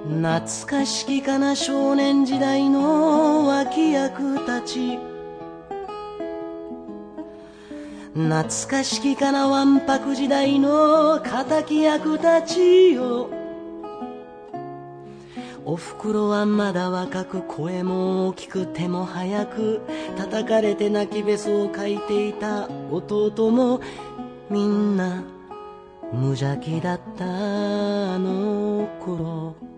懐かしきかな少年時代の脇役たち、懐かしきかなわんぱく時代の敵役たちよ。おふくろはまだ若く、声も大きく、手も速く、叩かれて泣きべそをかいていた弟もみんな無邪気だったあの頃。